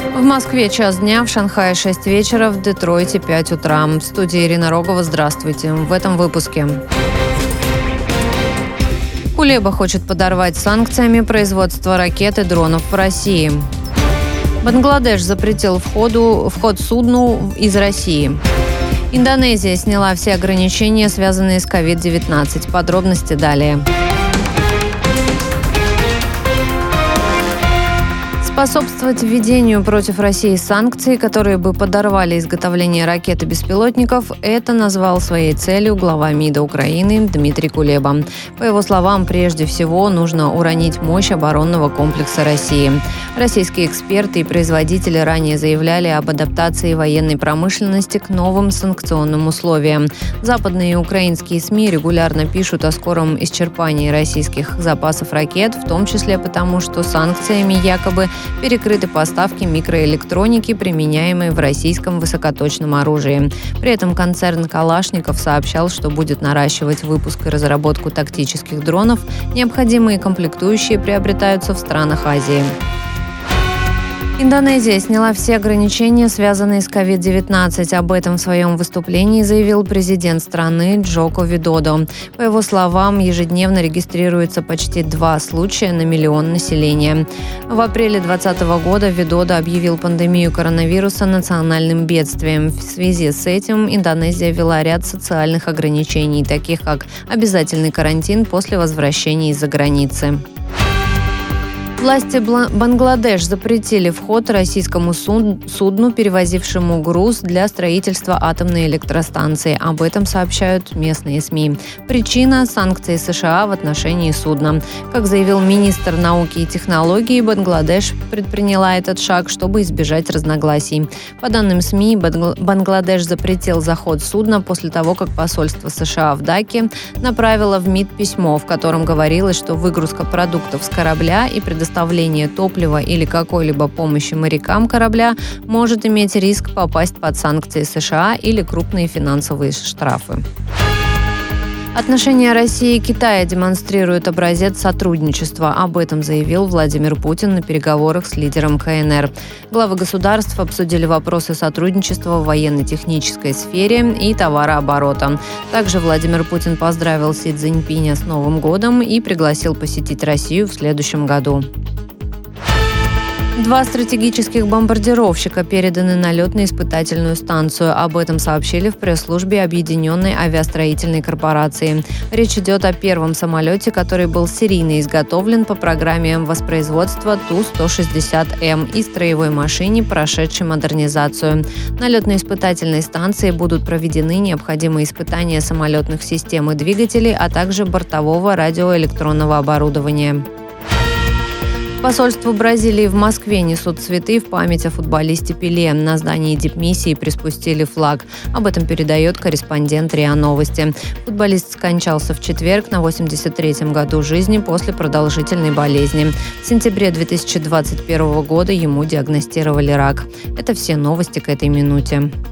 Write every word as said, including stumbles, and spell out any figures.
В Москве час дня, в Шанхае шесть вечера, в Детройте пять утра. В студии Ирина Рогова. Здравствуйте. В этом выпуске. Кулеба хочет подорвать санкциями производство ракет и дронов в России. Бангладеш запретил входу, вход судну из России. Индонезия сняла все ограничения, связанные с ковид девятнадцать. Подробности далее. Способствовать введению против России санкций, которые бы подорвали изготовление ракет и беспилотников, это назвал своей целью глава МИДа Украины Дмитрий Кулеба. По его словам, прежде всего нужно уронить мощь оборонного комплекса России. Российские эксперты и производители ранее заявляли об адаптации военной промышленности к новым санкционным условиям. Западные и украинские СМИ регулярно пишут о скором исчерпании российских запасов ракет, в том числе потому, что санкциями якобы перекрыты поставки микроэлектроники, применяемой в российском высокоточном оружии. При этом концерн «Калашников» сообщал, что будет наращивать выпуск и разработку тактических дронов. Необходимые комплектующие приобретаются в странах Азии. Индонезия сняла все ограничения, связанные с ковид девятнадцать. Об этом в своем выступлении заявил президент страны Джоко Видодо. По его словам, ежедневно регистрируется почти два случая на миллион населения. В апреле две тысячи двадцатого года Видодо объявил пандемию коронавируса национальным бедствием. В связи с этим Индонезия ввела ряд социальных ограничений, таких как обязательный карантин после возвращения из-за границы. Власти Бангладеш запретили вход российскому судну, перевозившему груз для строительства атомной электростанции. Об этом сообщают местные СМИ. Причина – санкции США в отношении судна. Как заявил министр науки и технологий, Бангладеш предприняла этот шаг, чтобы избежать разногласий. По данным СМИ, Бангладеш запретил заход судна после того, как посольство США в Даке направило в МИД письмо, в котором говорилось, что выгрузка продуктов с корабля и предоставление Предоставление топлива или какой-либо помощи морякам корабля может иметь риск попасть под санкции США или крупные финансовые штрафы. Отношения России и Китая демонстрируют образец сотрудничества. Об этом заявил Владимир Путин на переговорах с лидером КНР. Главы государств обсудили вопросы сотрудничества в военно-технической сфере и товарооборота. Также Владимир Путин поздравил Си Цзиньпиня с Новым годом и пригласил посетить Россию в следующем году. Два стратегических бомбардировщика переданы на летно-испытательную станцию. Об этом сообщили в пресс-службе Объединенной авиастроительной корпорации. Речь идет о первом самолете, который был серийно изготовлен по программе воспроизводства Ту сто шестьдесят М и строевой машине, прошедшей модернизацию. На летно-испытательной станции будут проведены необходимые испытания самолетных систем и двигателей, а также бортового радиоэлектронного оборудования. Посольству Бразилии в Москве несут цветы в память о футболисте Пеле. На здании дипмиссии приспустили флаг. Об этом передает корреспондент РИА Новости. Футболист скончался в четверг на восемьдесят третьем году жизни после продолжительной болезни. В сентябре две тысячи двадцать первого года ему диагностировали рак. Это все новости к этой минуте.